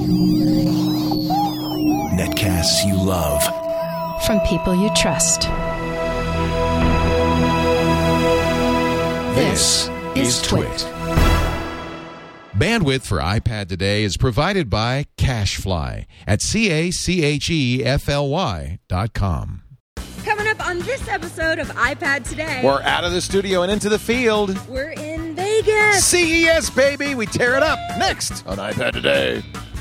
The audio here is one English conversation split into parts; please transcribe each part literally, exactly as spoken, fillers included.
Netcasts you love. From people you trust. This is Twit. Bandwidth for iPad today is provided by CacheFly at C A C H E F L Y dot com. Coming up on this episode of iPad Today. We're out of the studio and into the field. We're in Vegas. C E S, baby. We tear it up next on iPad Today.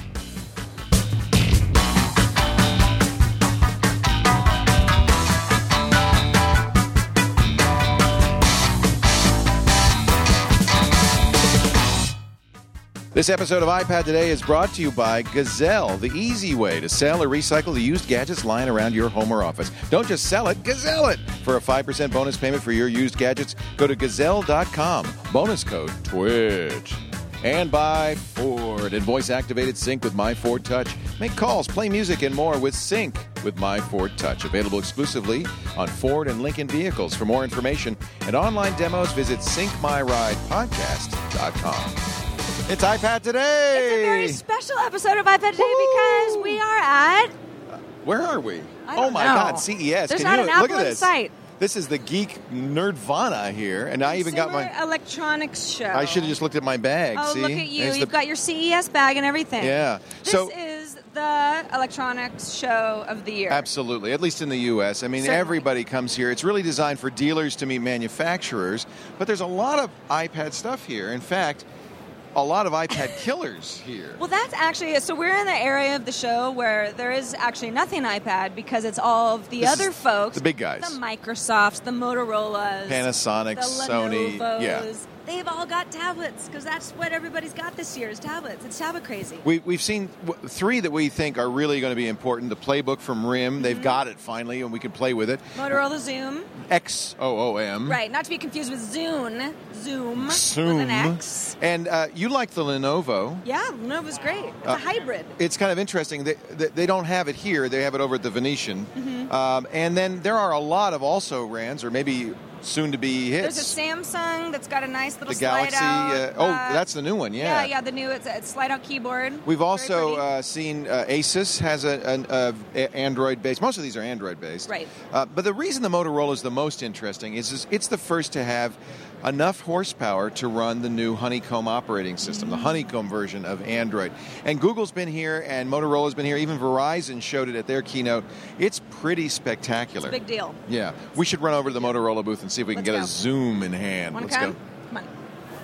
This episode of iPad Today is brought to you by Gazelle, the easy way to sell or recycle the used gadgets lying around your home or office. Don't just sell it, Gazelle it! For a five percent bonus payment for your used gadgets, go to gazelle dot com. Bonus code TWIT. And by Ford and voice-activated Sync with My Ford Touch. Make calls, play music, and more with Sync with My Ford Touch. Available exclusively on Ford and Lincoln vehicles. For more information and online demos, visit sync my ride podcast dot com. It's iPad Today! It's a very special episode of iPad Today Woo! Because we are at... Where are we? I don't oh, my know. God, C E S. There's Can not you an look apple at in this? sight. This is the geek nerdvana here, and I even got my... electronics show. I should have just looked at my bag, Oh, see? look at you. There's You've the- got your C E S bag and everything. Yeah. This So- is the electronics show of the year. Absolutely, at least in the U S. I mean, Certainly. everybody comes here. It's really designed for dealers to meet manufacturers, but there's a lot of iPad stuff here. In fact, a lot of iPad killers here. Well, that's actually, so we're in the area of the show where there is actually nothing iPad because it's all of the This other is folks. the big guys. The Microsofts, the Motorola's. Panasonic, the Sony, Lenovo's. yeah. They've all got tablets because that's what everybody's got this year is tablets. It's tablet crazy. We, we've seen w- three that we think are really going to be important. The Playbook from RIM, they've got it finally, and we can play with it. Motorola Zoom. X O O M. Right, not to be confused with Zune. Zoom. Zoom. With an X. And uh, you like the Lenovo. Yeah, Lenovo's great. It's Uh, a hybrid. It's kind of interesting. They, they, they don't have it here. They have it over at the Venetian. Mm-hmm. Um, and then there are a lot of also Rans, or maybe soon-to-be hits. There's a Samsung that's got a nice little the Galaxy. slide-out. Uh, oh, uh, that's the new one, yeah. Yeah, yeah, the new it's a slide-out keyboard. We've Very also pretty. uh, seen uh, Asus has a, an a, a Android-based. Most of these are Android-based. Right. Uh, but the reason the Motorola is the most interesting is, is it's the first to have enough horsepower to run the new Honeycomb operating system, Mm-hmm. the Honeycomb version of Android. And Google's been here, and Motorola's been here. Even Verizon showed it at their keynote. It's pretty spectacular. It's a big deal. Yeah. We should run over to the Motorola booth and see if we can Let's get go. a Zoom in hand. Wanna Let's come? go. Come on.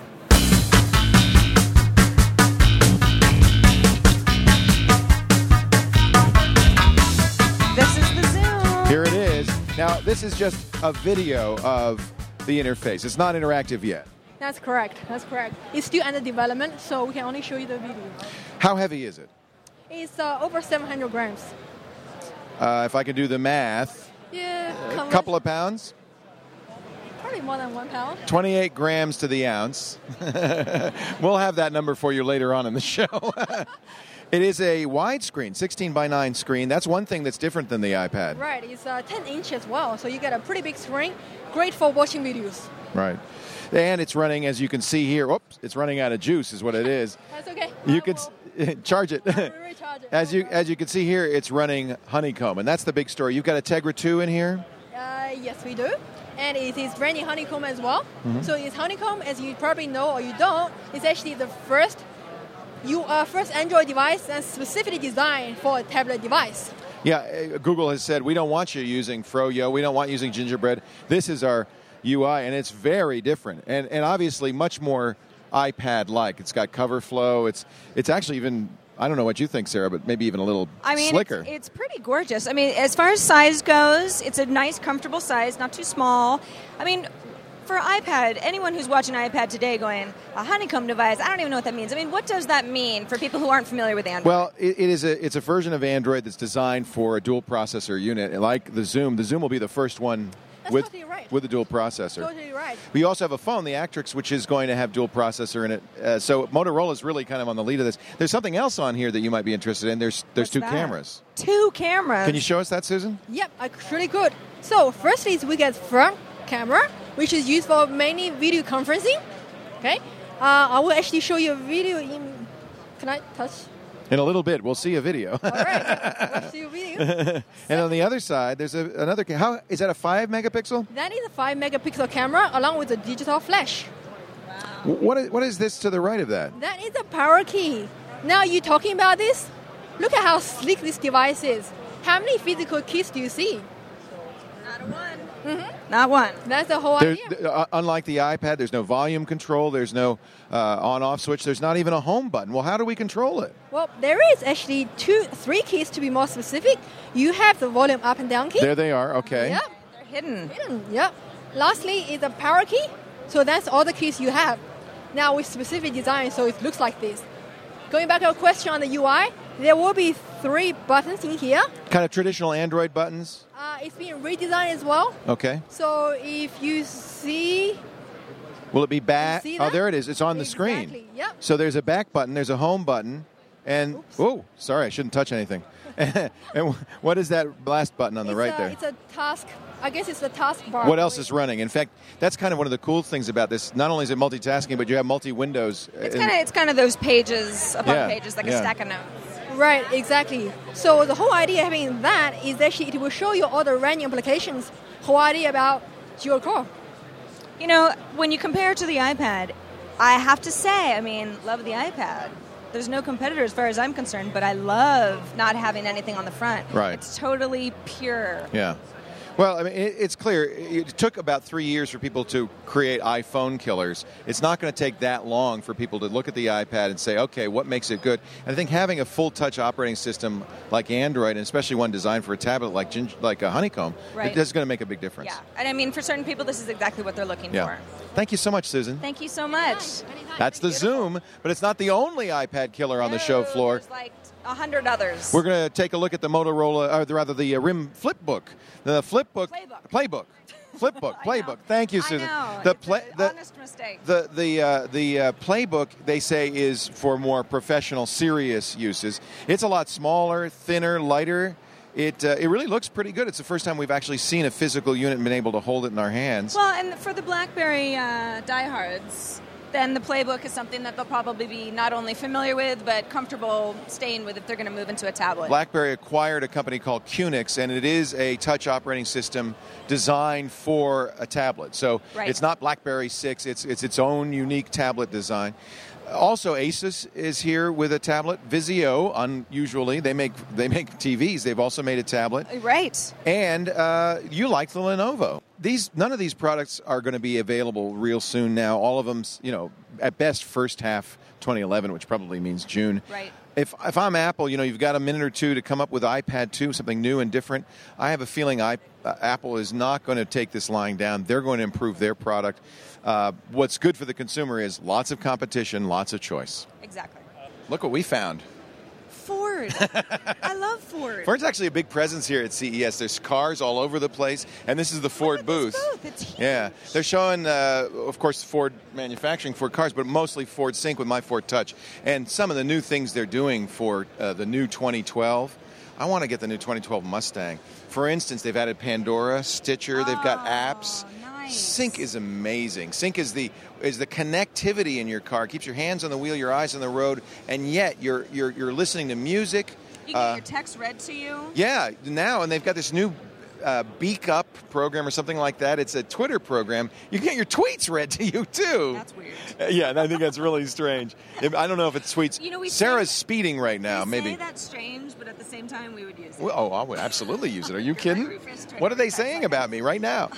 This is the Zoom. Here it is. Now, this is just a video of the interface. It's not interactive yet. That's correct. That's correct. It's still under development, so we can only show you the video. How heavy is it? It's uh, over seven hundred grams. Uh, if I can do the math, Yeah, a couple of pounds? probably more than one pound. twenty-eight grams to the ounce. We'll have that number for you later on in the show. It is a widescreen, sixteen by nine screen. That's one thing that's different than the iPad. Right. It's uh, ten inch as well, so you get a pretty big screen. Great for watching videos. Right. And it's running, as you can see here. Whoops, it's running out of juice, is what it is. That's okay. You I could will s- charge it. recharge it. As you as you can see here, it's running Honeycomb, and that's the big story. You've got a Tegra two in here. Uh, yes, we do. And it is running Honeycomb as well. Mm-hmm. So it's Honeycomb, as you probably know or you don't, it's actually the first you uh, first Android device and specifically designed for a tablet device. Yeah, uh, Google has said we don't want you using Froyo. We don't want you using Gingerbread. This is our U I, and it's very different, and and obviously much more iPad-like. It's got cover flow. It's it's actually even. I don't know what you think, Sarah, but maybe even a little I mean, slicker. It's, it's pretty gorgeous. I mean, as far as size goes, it's a nice, comfortable size, not too small. I mean, for iPad, anyone who's watching iPad today going, a Honeycomb device, I don't even know what that means. I mean, what does that mean for people who aren't familiar with Android? Well, it, it is a it's a version of Android that's designed for a dual processor unit, like the Zoom. The Zoom will be the first one That's with totally right. with a dual processor. Totally right. We also have a phone, the Actrix, which is going to have dual processor in it. Uh, so Motorola is really kind of on the lead of this. There's something else on here that you might be interested in. There's there's What's two that? cameras. Two cameras. Can you show us that, Susan? Yep, actually good. So firstly, is we get front camera, which is used for mainly video conferencing. Okay, uh, I will actually show you a video in. Can I touch? In a little bit, we'll see a video. All right, we'll see a video. And on the other side, there's a, another. ca- How is that a five megapixel? That is a five megapixel camera along with a digital flash. W- What is, what is this to the right of that? That is a power key. Now you talking about this? Look at how sleek this device is. How many physical keys do you see? Not one. Not one. That's the whole There's, idea. uh, unlike the iPad, there's no volume control. There's no uh, on-off switch. There's not even a home button. Well, how do we control it? Well, there is actually two, three keys to be more specific. You have the volume up and down key. There they are. Okay. Yep. They're hidden. Hidden. Yep. Lastly is a power key. So that's all the keys you have. Now with specific design, so it looks like this. Going back to your question on the U I, there will be three buttons in here. Kind of traditional Android buttons. Uh, it's being redesigned as well. Okay. So if you see, Will it be back? You see Oh, that? there it is. It's on the Exactly, screen. yep. So there's a back button. There's a home button. And, oh, sorry, I shouldn't touch anything. And what is that last button on the it's right a, there? It's a task. I guess it's the task bar. What else is running? In fact, that's kind of one of the cool things about this. Not only is it multitasking, but you have multi-windows. It's And- kind of it's kind of those pages upon Yeah, pages, like yeah. a stack of notes. Right, exactly. So the whole idea having that is actually it will show you all the random applications. Whole idea about dual core. You know, when you compare it to the iPad, I have to say, I mean, love the iPad. There's no competitor as far as I'm concerned, but I love not having anything on the front. Right. It's totally pure. Yeah. Well, I mean, it, it's clear. It took about three years for people to create iPhone killers. It's not going to take that long for people to look at the iPad and say, okay, what makes it good? And I think having a full-touch operating system like Android, and especially one designed for a tablet like Gin- like a Honeycomb, Right. it is going to make a big difference. Yeah. And I mean, for certain people, this is exactly what they're looking Yeah. for. Thank you so much, Susan. Thank you so much. That's the Zoom, but it's not the only iPad killer on the show No, floor. There's like a hundred others. We're going to take a look at the Motorola, or rather the uh, RIM Flipbook. The Flipbook. Playbook. Playbook. Flipbook. I know. Playbook. Thank you, Susan. I know. The It's play, an the, honest mistake. The the uh, the uh, Playbook, they say, is for more professional, serious uses. It's a lot smaller, thinner, lighter. It uh, it really looks pretty good. It's the first time we've actually seen a physical unit and been able to hold it in our hands. Well, and for the BlackBerry uh, diehards, then the Playbook is something that they'll probably be not only familiar with, but comfortable staying with if they're going to move into a tablet. BlackBerry acquired a company called QNX, and it is a touch operating system designed for a tablet. So Right. it's not BlackBerry six, it's, it's its own unique tablet design. Also, Asus is here with a tablet. Vizio, unusually, they make they make T Vs. They've also made a tablet. Right. And uh, you like the Lenovo. These none of these products are going to be available real soon now. All of them, you know, at best first half twenty eleven, which probably means June. Right. If if I'm Apple, you know, you've got a minute or two to come up with iPad two, something new and different. I have a feeling I, uh, Apple is not going to take this lying down. They're going to improve their product. Uh, what's good for the consumer is lots of competition, lots of choice. Exactly. Look what we found. Ford. I love Ford. Ford's actually a big presence here at C E S. There's cars all over the place, and this is the Ford at this booth. booth. It's huge. Yeah, they're showing, uh, of course, Ford manufacturing Ford cars, but mostly Ford Sync with My Ford Touch, and some of the new things they're doing for uh, the new twenty twelve. I want to get the new twenty twelve Mustang. For instance, they've added Pandora, Stitcher. They've got Oh, apps. nice. Sync is amazing. Sync is the is the connectivity in your car. Keeps your hands on the wheel, your eyes on the road, and yet you're you're you're listening to music. You get Uh, your text read to you. yeah, now, and they've got this new uh, Beak Up program or something like that. It's a Twitter program. You can get your tweets read to you, too. That's weird. Uh, yeah, and I think that's really strange. If- I don't know if it's tweets. You know, we Sarah's say- speeding right now, we maybe. say that's strange, but at the same time, we would use it. Well, oh, I would absolutely use it. Are you kidding? refresh Twitter What are they every five saying about me right now?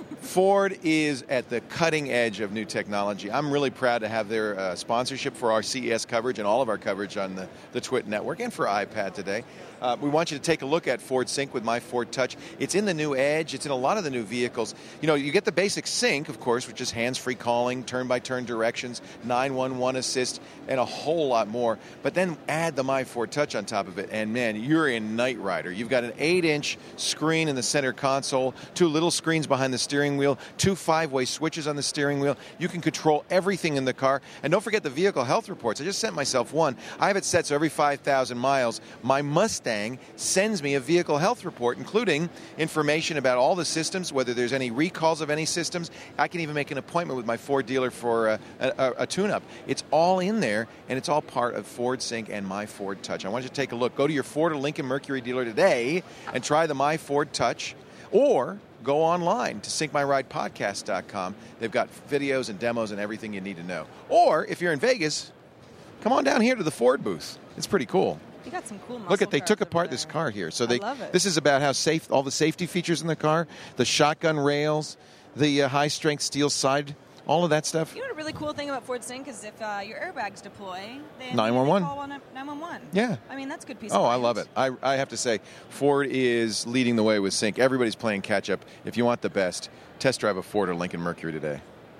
Ford is at the cutting edge of new technology. I'm really proud to have their uh, sponsorship for our C E S coverage and all of our coverage on the, the Twit network and for iPad today. Uh, we want you to take a look at Ford Sync with My Ford Touch. It's in the new Edge. It's in a lot of the new vehicles. You know, you get the basic sync, of course, which is hands-free calling, turn-by-turn directions, nine one one assist, and a whole lot more. But then add the My Ford Touch on top of it, and man, you're in Knight Rider. You've got an eight-inch screen in the center console, two little screens behind the steering steering wheel, two five-way switches on the steering wheel. You can control everything in the car. And don't forget the vehicle health reports. I just sent myself one. I have it set so every five thousand miles, my Mustang sends me a vehicle health report, including information about all the systems, whether there's any recalls of any systems. I can even make an appointment with my Ford dealer for a, a, a tune-up. It's all in there, and it's all part of Ford Sync and My Ford Touch. I want you to take a look. Go to your Ford or Lincoln Mercury dealer today and try the My Ford Touch, or go online to sync my ride podcast dot com. They've got videos and demos and everything you need to know. Or if you're in Vegas, come on down here to the Ford booth. It's pretty cool. You got some cool muscle Look at they cars took over apart there. this car here. So they I love it. This is about how safe all the safety features in the car, the shotgun rails, the uh, high strength steel side, all of that stuff. You know what a really cool thing about Ford Sync is if uh, your airbags deploy, they nine one one. call nine one one. Yeah. I mean, that's a good piece Oh, of I land. love it. I, I have to say, Ford is leading the way with Sync. Everybody's playing catch up. If you want the best, test drive a Ford or Lincoln Mercury today.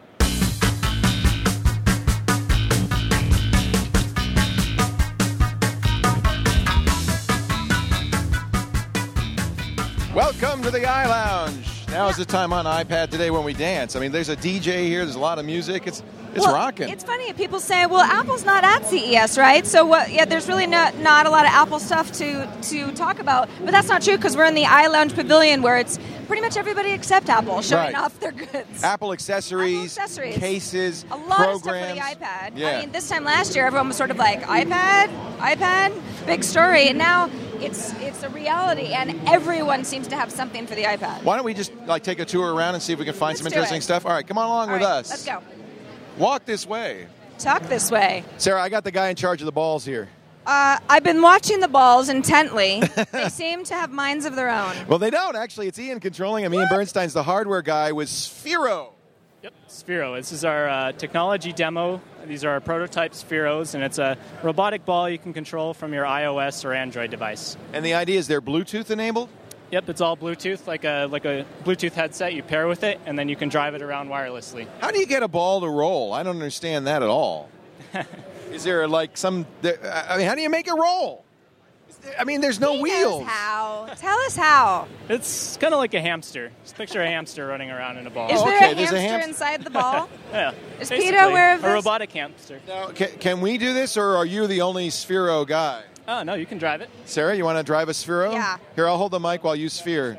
Welcome to the Eye Lounge. Now is the time on iPad today when we dance. I mean, there's a D J here. There's a lot of music. It's it's well, rocking. It's funny. People say, "Well, Apple's not at C E S, right?" So, what? Yeah, there's really not not a lot of Apple stuff to to talk about. But that's not true because we're in the Eye Lounge Pavilion, where it's pretty much everybody except Apple showing Right. off their goods. Apple accessories, Apple accessories. cases, A lot programs. of stuff for the iPad. Yeah. I mean, this time last year, everyone was sort of like, iPad, iPad, big story. And now it's it's a reality, and everyone seems to have something for the iPad. Why don't we just like take a tour around and see if we can find Let's some do interesting it. stuff? All right, come on along All with right, us. Let's go. Walk this way. Talk this way. Sarah, I got the guy in charge of the balls here. Uh, I've been watching the balls intently. They seem to have minds of their own. Well, they don't, actually. It's Ian controlling them. Ian Bernstein's the hardware guy with Sphero. Yep, Sphero. This is our uh, technology demo. These are our prototype Spheros, and it's a robotic ball you can control from your iOS or Android device. And the idea is they're Bluetooth enabled? Yep, it's all Bluetooth, like a like a Bluetooth headset. You pair with it, and then you can drive it around wirelessly. How do you get a ball to roll? I don't understand that at all. Is there like some... There, I mean, how do you make it roll? Is there- I mean, there's no He wheels. knows how. Tell us how. It's kind of like a hamster. Just picture a hamster running around in a ball. Is Oh, there okay, a there's a hamster hamster. inside the ball? Yeah. Is basically, PETA aware of A this? robotic hamster. Now, can, can we do this, or are you the only Sphero guy? Oh, no, you can drive it. Sarah, you want to drive a Sphero? Yeah. Here, I'll hold the mic while you sphere.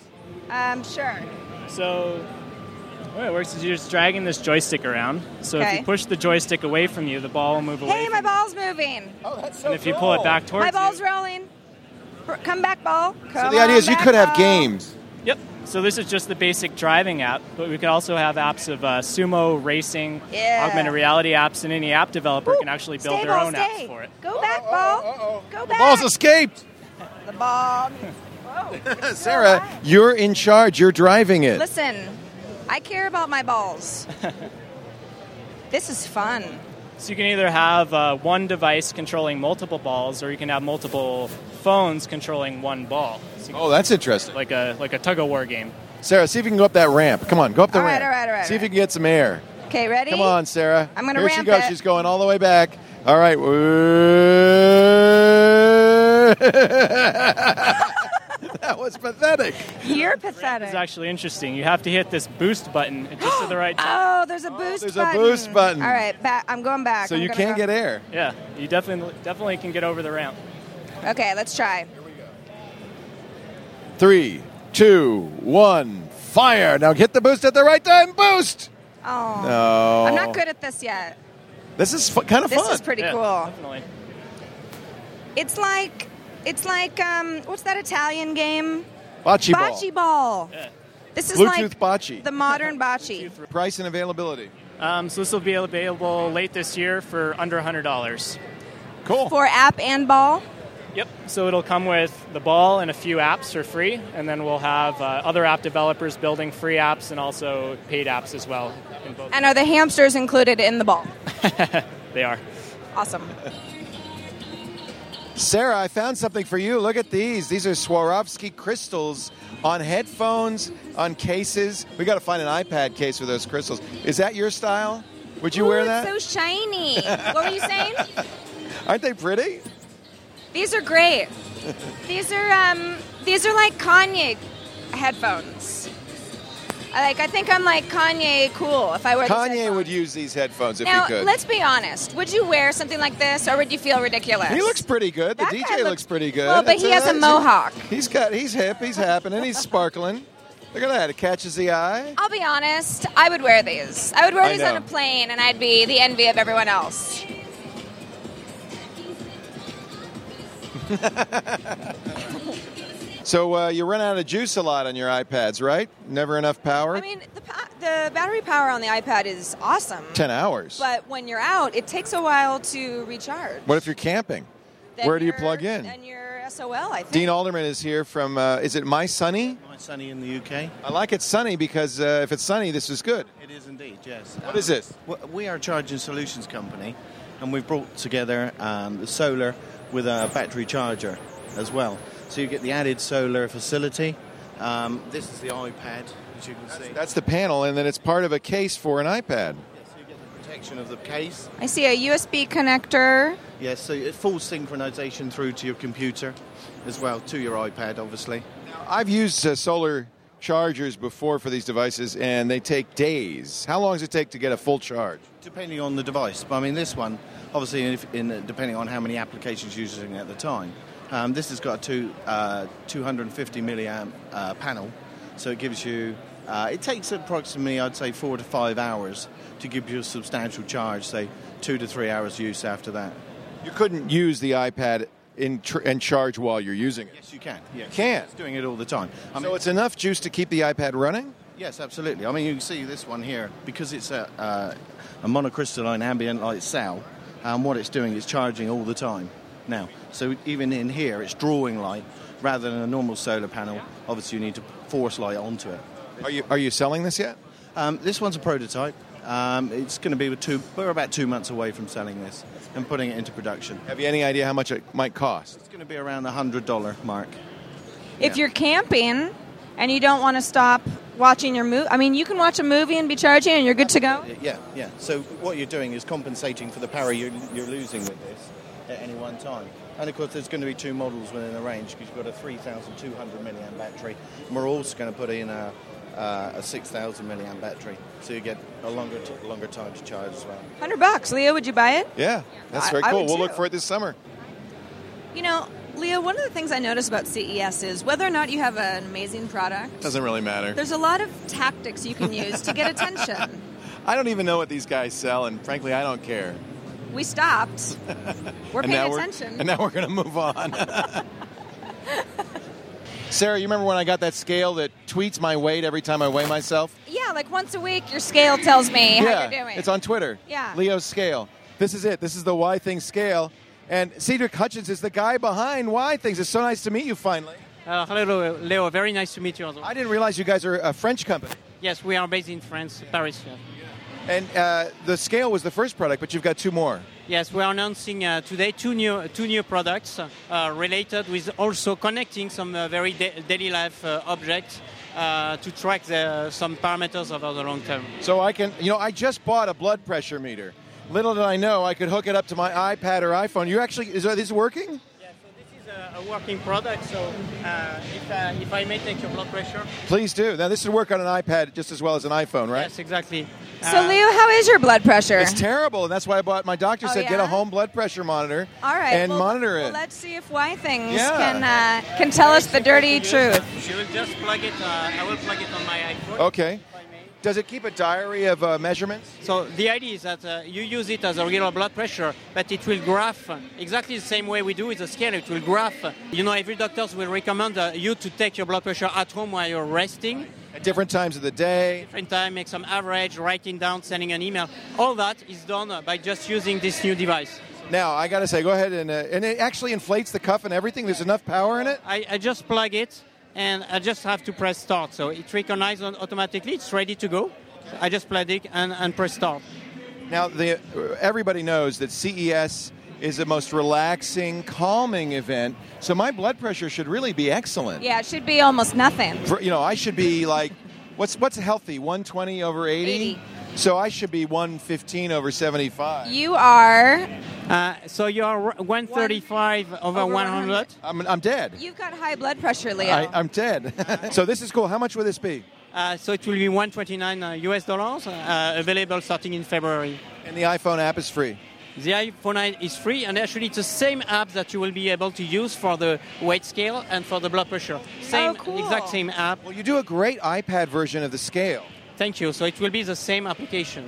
Um, sure. So the way it works is you're just dragging this joystick around. So if Okay. you push the joystick away from you, the ball will move away. Hey, my from ball's moving. Oh, that's so And if you pull it back towards My ball's you, rolling. R- Come back, ball. Come So the idea on is you back, could have ball. games. Yep. So this is just the basic driving app, but we could also have apps of uh, sumo, racing, Yeah. augmented reality apps, and any app developer Woo. can actually build Stay, their ball, own stay. apps for it. Go back, ball. Go back. Ball's escaped. The ball. Whoa. It's still Sarah, alive. you're in charge. You're driving it. Listen, I care about my balls. This is fun. So you can either have uh, one device controlling multiple balls, or you can have multiple phones controlling one ball. So you Oh, that's interesting. like a like a tug of war game. Sarah, see if you can go up that ramp. Come on, go up the All right, ramp. all right, all right, See if all you can get some air. Okay, ready? Come on, Sarah. I'm gonna Here she ramp goes. it. She's going all the way back. All right. That was pathetic. You're pathetic. It's actually interesting. You have to hit this boost button just to the right time. Oh, there's a boost there's a button. boost button. All right, back. I'm going back. So I'm you gonna can't go. get air. Yeah, you definitely definitely can get over the ramp. Okay, let's try. Three, two, one, fire. Now hit the boost at the right time. Boost. Oh, No. I'm not good at this yet. This is fu- kind of This fun. is pretty Yeah, cool. Definitely. It's like, it's like, um, what's that Italian game? Bocce ball. Bocce ball. Yeah. This is Bluetooth like bocce. the modern bocce. Price and availability. Um, so this will be available late this year for under one hundred dollars. Cool. For app and ball. Yep. So it'll come with the ball and a few apps for free, and then we'll have uh, other app developers building free apps and also paid apps as well. In both. And are the hamsters included in the ball? They are. Awesome. Sarah, I found something for you. Look at these. These are Swarovski crystals on headphones, on cases. We got to find an iPad case with those crystals. Is that your style? Would you Ooh, wear it's that? so shiny. What were you saying? Aren't they pretty? These are great. These are um, these are like Kanye headphones. Like, I think I'm like Kanye cool if I wear these Kanye headphones. would use these headphones if Now, he could. let's be honest. Would you wear something like this, or would you feel ridiculous? He looks pretty good. The That D guy J looks- looks pretty good. Well, but It's he has a nice- mohawk. He's got. He's hip. He's happening. He's sparkling. Look at that. It catches the eye. I'll be honest. I would wear these. I would wear I these on know. a plane, and I'd be the envy of everyone else. So uh, you run out of juice a lot on your iPads, right? Never enough power. I mean, the, pa- the battery power on the iPad is awesome. Ten hours. But when you're out, it takes a while to recharge. What if you're camping? Then Where do you you're- plug in? Then you're S O L, I think. Dean Alderman is here from. Uh, is it My Sunny? My Sunny in the U K. I like it sunny because uh, if it's sunny, this is good. It is indeed, yes. What is this? W- We are a charging solutions company, and we've brought together um, the solar with a battery charger as well. So you get the added solar facility. Um, this is the iPad, as you can see. That's the panel, and then it's part of a case for an iPad. Yes, so you get the protection of the case. I see a U S B connector. Yes, so it full synchronization through to your computer as well, to your iPad, obviously. I've used uh, solar chargers before for these devices, and they take days. How long does it take to get a full charge? Depending on the device. But I mean, this one, obviously, if, in, depending on how many applications you're using at the time. Um, this has got a two, uh, two hundred fifty milliamp uh, panel, so it gives you, uh, it takes approximately, I'd say, four to five hours to give you a substantial charge, say two to three hours use after that. You couldn't use the iPad in tr- and charge while you're using it. Yes, you can. Yes. can? It's doing it all the time. I So mean, it's enough juice to keep the iPad running? yes, absolutely. I mean, you can see this one here, because it's a, uh, a monocrystalline ambient light cell, um, what it's doing is charging all the time now. So even in here, it's drawing light rather than a normal solar panel. Obviously, you need to force light onto it. Are you are you selling this yet? Um, this one's a prototype. Um, it's going to be with two, we're about two months away from selling this and putting it into production. Have you any idea how much it might cost? It's going to be around the one hundred dollars mark. If Yeah. you're camping and you don't want to stop watching your movie, I mean, you can watch a movie and be charging and you're good to go. Yeah, yeah. So what you're doing is compensating for the power you're, you're losing with this at any one time. And of course, there's going to be two models within the range because you've got a three thousand two hundred milliamp battery. And we're also going to put in a, uh, a six thousand milliamp battery, so you get a longer t- longer time to charge as well. one hundred bucks. Leo, would you buy it? Yeah, that's I- very I cool. would We'll too. look for it this summer. You know, Leo, one of the things I notice about C E S is whether or not you have an amazing product, Doesn't really matter. there's a lot of tactics you can use to get attention. I don't even know what these guys sell, and frankly, I don't care. We stopped. We're and paying now attention. We're, and now we're going to move on. Sarah, you remember when I got that scale that tweets my weight every time I weigh myself? Yeah, like once a week, your scale tells me yeah, how you're doing. it's on Twitter. Yeah. Leo's scale. This is it. This is the Y Things scale. And Cedric Hutchins is the guy behind Y Things. It's so nice to meet you finally. Uh, hello, Leo. Very nice to meet you. Also. I didn't realize you guys are a French company. Yes, we are based in France, Paris. Yeah. And uh, the scale was the first product, but you've got two more. Yes, we are announcing uh, today two new two new products uh, related with also connecting some uh, very da- daily life uh, objects uh, to track the, some parameters over the long term. So I can, you know, I just bought a blood pressure meter. Little did I know I could hook it up to my iPad or iPhone. You actually, is this working? Yeah, so this is a, a working product. So uh, if, uh, if I may take your blood pressure. Please do. Now, this would work on an iPad just as well as an iPhone, right? Yes, exactly. So, Uh, Leo, how is your blood pressure? It's terrible, and that's why I bought. My doctor Oh, said get yeah? a home blood pressure monitor. All right, and well, monitor well, it. let's see if Y Things Yeah. can uh, can tell us the dirty truth. You will just plug it. Uh, I will plug it on my iPhone. Okay. if I may. Does it keep a diary of uh, measurements? So the idea is that uh, you use it as a regular blood pressure, but it will graph uh, exactly the same way we do with the scale. It will graph. Uh, you know, every doctor will recommend uh, you to take your blood pressure at home while you're resting. At different times of the day. Different time, make some average, writing down, sending an email. All that is done uh, by just using this new device. Now, I got to say, go ahead and... Uh, and it actually inflates the cuff and everything. There's enough power in it. I, I just plug it, and I just have to press start. So it recognizes automatically. It's ready to go. I just plug it and, and press start. Now, the, everybody knows that C E S is the most relaxing, calming event. So my blood pressure should really be excellent. Yeah, it should be almost nothing. For, you know, I should be like, what's what's healthy? one twenty over eighty? eighty. So I should be one fifteen over seventy-five. You are. Uh, so you are one thirty-five over, over one hundred. I'm, I'm dead. You've got high blood pressure, Leo. I, I'm dead. So this is cool. How much would this be? Uh, so it will be one hundred twenty-nine uh, U S dollars, uh, available starting in February. And the iPhone app is free. The iPhone app is free, and actually it's the same app that you will be able to use for the weight scale and for the blood pressure. Same, Oh, cool. exact same app. Well, you do a great iPad version of the scale. Thank you. So it will be the same application.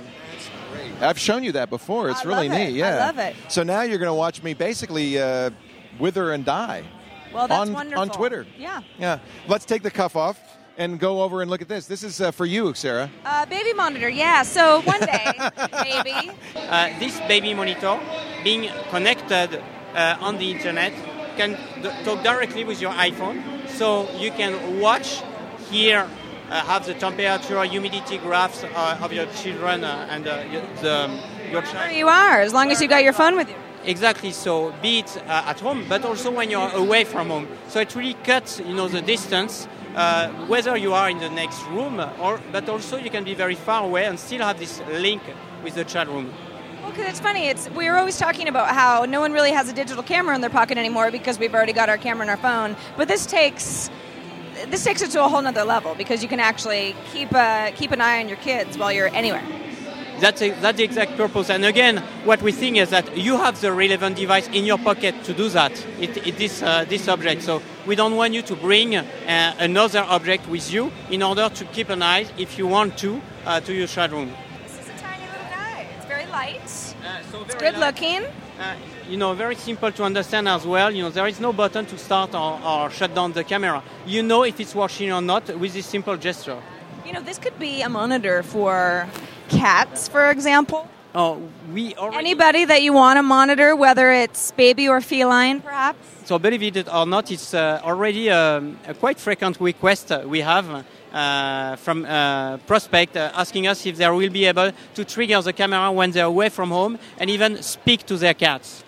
I've shown you that before. It's I really love it. neat. Yeah. I love it. So now you're going to watch me basically uh, wither and die. Well, that's on, wonderful. on Twitter. Yeah. Yeah. Let's take the cuff off and go over and look at this. This is uh, for you, Sarah. Uh, baby monitor, yeah. So one day, maybe. Uh, this baby monitor, being connected uh, on the internet, can d- talk directly with your iPhone. So you can watch, hear, uh, have the temperature, humidity graphs uh, of your children uh, and uh, your- the, your Where child. you are, as long as you got your phone with you. Exactly. So be it uh, at home, but also when you're away from home. So it really cuts, you know, the distance. Uh, whether you are in the next room, or but also you can be very far away and still have this link with the chat room. Well, because it's funny. It's we're always talking about how no one really has a digital camera in their pocket anymore because we've already got our camera in our phone. But this takes this takes it to a whole nother level because you can actually keep a, keep an eye on your kids while you're anywhere. That's a, that's the exact purpose. And again, what we think is that you have the relevant device in your pocket to do that. It, it is uh, this object. So we don't want you to bring uh, another object with you in order to keep an eye, if you want to, uh, to your chat room. This is a tiny little guy. It's very light. Uh, so It's very good light. looking. Uh, you know, very simple to understand as well. You know, there is no button to start or, or shut down the camera. You know if it's working or not with this simple gesture. You know, this could be a monitor for cats, for example. Oh, we already... Anybody that you want to monitor, whether it's baby or feline, perhaps. So believe it or not, it's uh, already um, a quite frequent request uh, we have uh, from uh, prospect uh, asking us if they will be able to trigger the camera when they're away from home and even speak to their cats.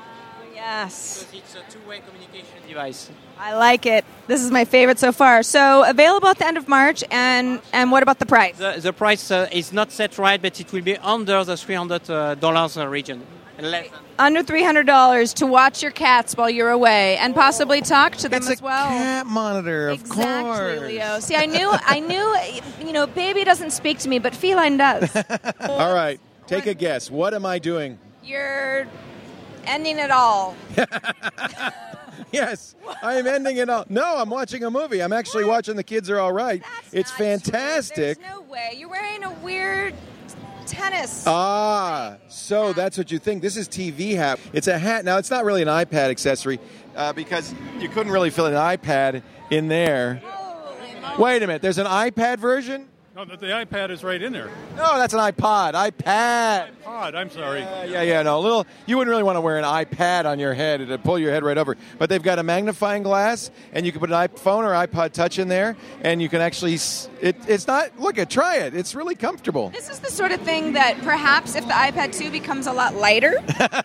Yes. Because it's a two-way communication device. I like it. This is my favorite so far. So available at the end of March, and, and what about the price? The, the price uh, is not set right, but it will be under the three hundred dollars uh, region. Less than. Under three hundred dollars to watch your cats while you're away and possibly talk to them It's as a well. cat monitor, of Exactly, course. Leo. See, I knew, I knew, you know, baby doesn't speak to me, but feline does. All right, take a guess. What am I doing? You're ending it all. Yes, I am ending it all. No, I'm watching a movie. I'm actually watching The Kids Are All Right. That's It's not true. fantastic. There's no way. You're wearing a weird tennis. Ah, so that's what you think. This is T V hat. It's a hat. Now, it's not really an iPad accessory uh, because you couldn't really fit an iPad in there. Holy moly. Wait a minute. There's an iPad version? No, the the iPad is right in there. No, that's an iPod. iPad. Pod, I'm sorry. Uh, yeah, yeah, no. A little. You wouldn't really want to wear an iPad on your head. It'd pull your head right over. But they've got a magnifying glass, and you can put an iPhone or iPod Touch in there, and you can actually. s- It, it's not. Look at. Try it. It's really comfortable. This is the sort of thing that perhaps if the iPad two becomes a lot lighter,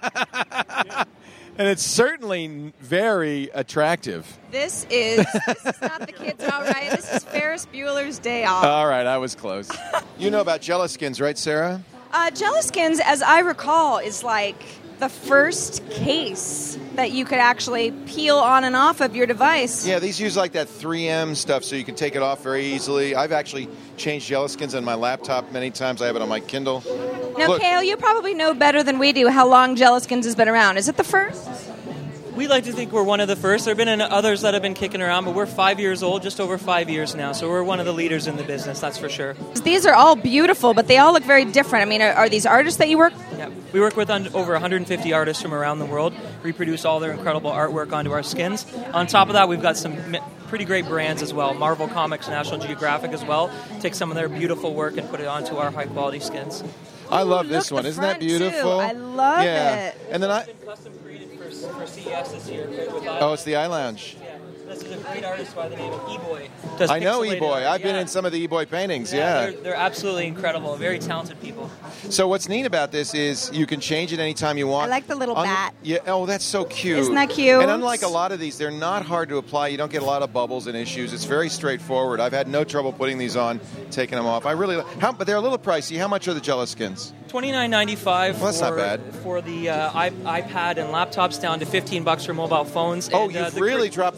And it's certainly very attractive. this is this is not the kids all right. This is Ferris Bueller's Day Off. All right, I was close. You know about Jelliskins, right, Sarah? Uh, Jelliskins, as I recall, is like the first case that you could actually peel on and off of your device. Yeah, these use like that three M stuff so you can take it off very easily. I've actually changed Jelliskins on my laptop many times. I have it on my Kindle. Now, Look. Kale, you probably know better than we do how long Jelliskins has been around. Is it the first? We like to think we're one of the first. There have been others that have been kicking around, but we're five years old, just over five years now, so we're one of the leaders in the business, that's for sure. These are all beautiful, but they all look very different. I mean, are, are these artists that you work with? Yeah. We work with un- over one hundred fifty artists from around the world, reproduce all their incredible artwork onto our skins. On top of that, we've got some m- pretty great brands as well. Marvel Comics, National Geographic as well. Take some of their beautiful work and put it onto our high-quality skins. I love Ooh, this look, one. the Isn't that front, too. beautiful? I love yeah. it. And then I. It's been custom created for, for C E S this year. With Oh, it's the Eye Lounge. Yeah. This is a great artist by the name of E-Boy. I know pixelated E-Boy. art, I've been yeah. in some of the E-Boy paintings, yeah. They're, they're absolutely incredible. Very talented people. So what's neat about this is you can change it anytime you want. I like the little Un- bat. Yeah. Oh, that's so cute. Isn't that cute? And unlike a lot of these, they're not hard to apply. You don't get a lot of bubbles and issues. It's very straightforward. I've had no trouble putting these on, taking them off. I really. How, but they're a little pricey. How much are the Jelliskins? twenty-nine ninety-five Well, that's for, not bad. for the uh, iP- iPad and laptops, down to fifteen bucks for mobile phones. Oh, and, uh, you've the really cr- dropped the price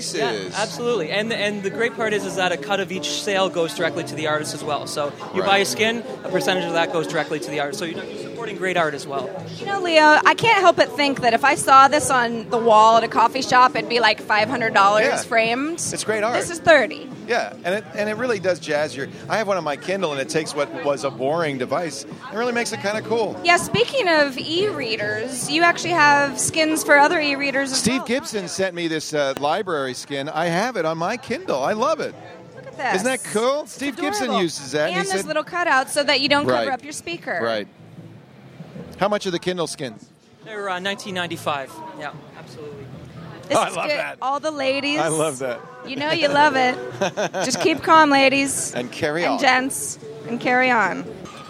pieces. Yeah, absolutely. And the, and the great part is is that a cut of each sale goes directly to the artist as well. So you Right. buy a skin, a percentage of that goes directly to the artist. So you're supporting great art as well. You know, Leo, I can't help but think that if I saw this on the wall at a coffee shop, it'd be like five hundred dollars Yeah. framed. It's great art. This is thirty. Yeah, and it and it really does jazz your. I have one on my Kindle, and it takes what was a boring device and really makes it kind of cool. Yeah, speaking of e-readers, you actually have skins for other e-readers as Steve well. Gibson sent me this uh, library skin. I have it on my Kindle. I love it. Look at this. Isn't that cool? Steve Gibson Adorable. uses that. And, he this said, little cutout so that you don't Right. cover up your speaker. Right. How much are the Kindle skins? They're uh, nineteen ninety-five. Yeah, absolutely. This Oh, I is love good. that. All the ladies. I love that. You know you love it. Just keep calm, ladies. And carry and on. gents. And carry on.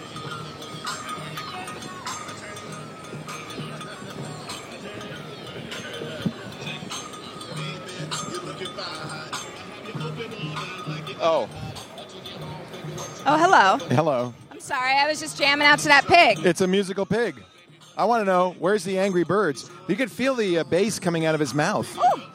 Oh, Oh, hello. hello. I'm sorry. I was just jamming out to that pig. It's a musical pig. I want to know, where's the Angry Birds? You could feel the uh, bass coming out of his mouth.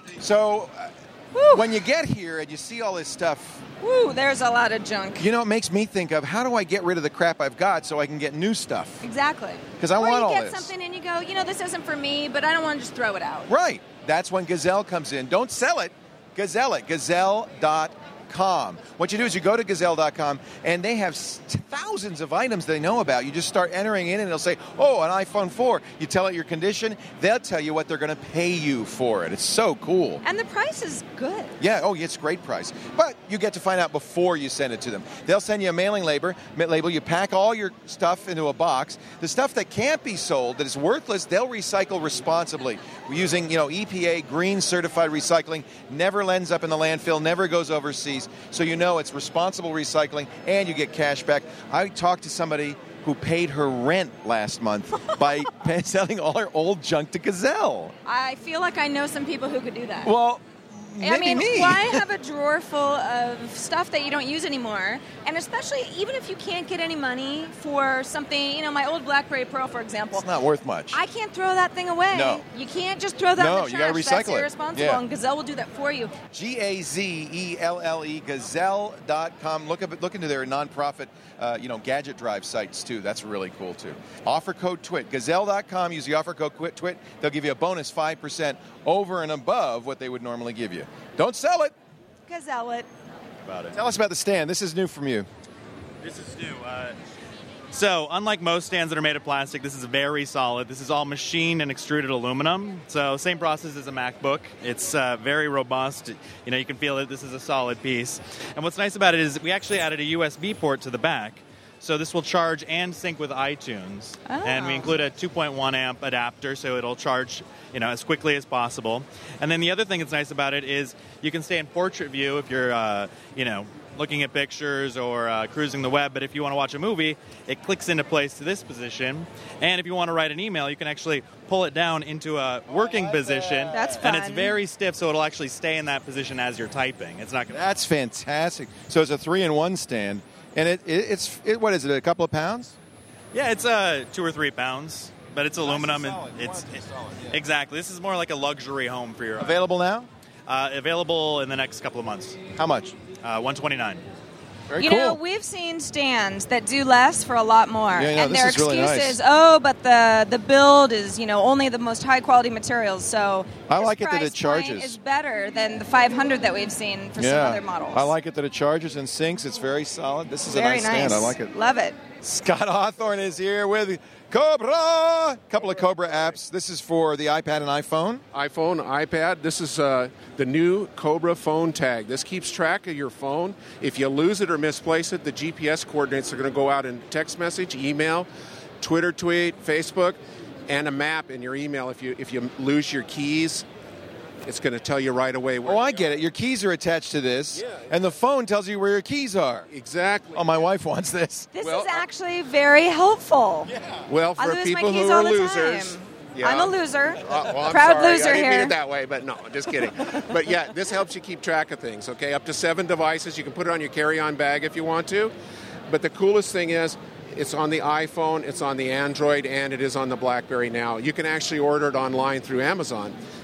So, uh, when you get here and you see all this stuff, Woo, there's a lot of junk. you know, it makes me think of how do I get rid of the crap I've got so I can get new stuff? Exactly. 'Cause I or want you all get this. something and you go, you know, this isn't for me, but I don't want to just throw it out. Right. That's when Gazelle comes in. Don't sell it. Gazelle it. Gazelle dot com. What you do is you go to Gazelle dot com, and they have s- thousands of items they know about. You just start entering in, and it'll say, oh, an iPhone four. You tell it your condition. They'll tell you what they're going to pay you for it. It's so cool. And the price is good. Yeah, oh, it's a great price. But you get to find out before you send it to them. They'll send you a mailing label. label. You pack all your stuff into a box. The stuff that can't be sold, that is worthless, they'll recycle responsibly. Using, you know, E P A green certified recycling, never ends up in the landfill, never goes overseas. So you know it's responsible recycling, and you get cash back. I talked to somebody who paid her rent last month by selling all her old junk to Gazelle. I feel like I know some people who could do that. Well, I maybe mean, me. why have a drawer full of stuff that you don't use anymore? And especially, even if you can't get any money for something, you know, my old BlackBerry Pearl, for example. It's not worth much. I can't throw that thing away. No. You can't just throw that No, in the you trash. gotta recycle That's it. irresponsible, Yeah. and Gazelle will do that for you. G A Z E L L E, Gazelle dot com. Look, up, look into their nonprofit, uh, you know, gadget drive sites, too. That's really cool, too. Offer code TWIT. Gazelle dot com. Use the offer code TWIT. They'll give you a bonus five percent over and above what they would normally give you. Don't sell it. Gazelle it. About it. Tell us about the stand. This is new from you. This is new. Uh, so, unlike most stands that are made of plastic, this is very solid. This is all machined and extruded aluminum. So, same process as a MacBook. It's uh, very robust. You know, you can feel that this is a solid piece. And what's nice about it is we actually added a U S B port to the back. So this will charge and sync with iTunes. Oh. And we include a two point one amp adapter, so it'll charge, you know, as quickly as possible. And then the other thing that's nice about it is you can stay in portrait view if you're, uh, you know, looking at pictures or uh, cruising the web. But if you want to watch a movie, it clicks into place to this position. And if you want to write an email, you can actually pull it down into a working position. That's And it's fun. very stiff, so it'll actually stay in that position as you're typing. It's not going to... That's fantastic. So it's a three-in-one stand. And it, it it's, it, what is it, a couple of pounds? Yeah, it's uh, two or three pounds, but it's aluminum. And it's it, exactly. This is more like a luxury home for your. Available now? Uh, available in the next couple of months. How much? Uh, one twenty nine. Very you cool. know, we've seen stands that do less for a lot more. Yeah, yeah, and this their is really excuse nice. is, oh, but the, the build is, you know, only the most high quality materials. So I this like it that price it charges. point is better than the five hundred that we've seen for some other models. I like it that it charges and syncs. It's very solid. This is a Very nice stand. I nice. like it. Love it. Scott Hawthorne is here with Cobra. A couple of Cobra apps. This is for the iPad and iPhone. iPhone, iPad. This is uh, the new Cobra phone tag. This keeps track of your phone. If you lose it or misplace it, the G P S coordinates are going to go out in text message, email, Twitter tweet, Facebook, and a map in your email. If you if you lose your keys, it's going to tell you right away where. Oh, I get it. Your keys are attached to this, Yeah. and the phone tells you where your keys are. Exactly. Oh, my wife wants this. This Well, is actually very helpful. Well, I for lose my people keys who all are the losers. time. Yeah. I'm a loser. Uh, well, I'm Proud sorry. loser I didn't here. mean it that way, but no, just kidding. But yeah, this helps you keep track of things, okay? Up to seven devices. You can put it on your carry-on bag if you want to. But the coolest thing is, it's on the iPhone, it's on the Android, and it is on the BlackBerry now. You can actually order it online through Amazon.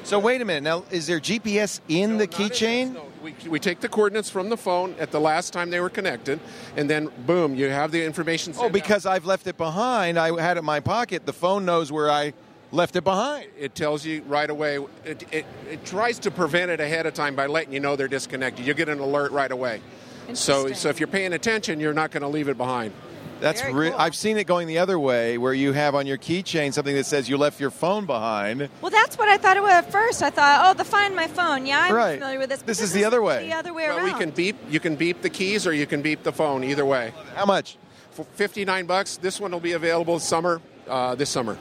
So wait a minute. Now, is there G P S in the keychain? No, we, we take the coordinates from the phone at the last time they were connected, and then, boom, you have the information sent Oh, because out. I've left it behind. I had it in my pocket. The phone knows where I left it behind. It tells you right away. It, it, it tries to prevent it ahead of time by letting you know they're disconnected. You get an alert right away. So, so if you're paying attention, you're not going to leave it behind. That's re- cool. I've seen it going the other way, where you have on your keychain something that says you left your phone behind. Well, that's what I thought it was at first. I thought, oh, the Find My Phone. Yeah, I'm right. familiar with this. But this, this is the other way. The other way well, around. we can beep. You can beep the keys, or you can beep the phone. Either way. How much? For fifty-nine bucks. This one will be available summer. Uh, this summer.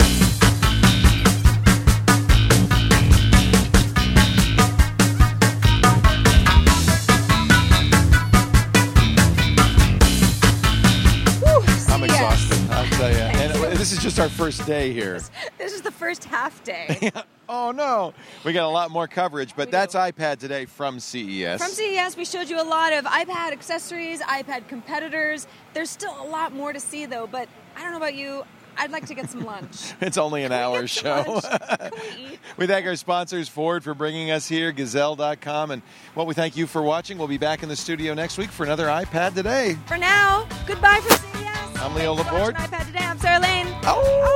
I'm exhausted, I'll tell you. And this is just our first day here. This, this is the first half day. Oh, no. We got a lot more coverage, but we that's do. iPad Today from C E S. From C E S, we showed you a lot of iPad accessories, iPad competitors. There's still a lot more to see, though, but I don't know about you. I'd like to get some lunch. It's only an Can hour show. Can we eat? We thank our sponsors, Ford, for bringing us here, Gazelle dot com. And well, we thank you for watching. We'll be back in the studio next week for another iPad Today. For now, goodbye from C E S. I'm Leo Laporte. iPad Today. I'm Sarah Lane. Oh!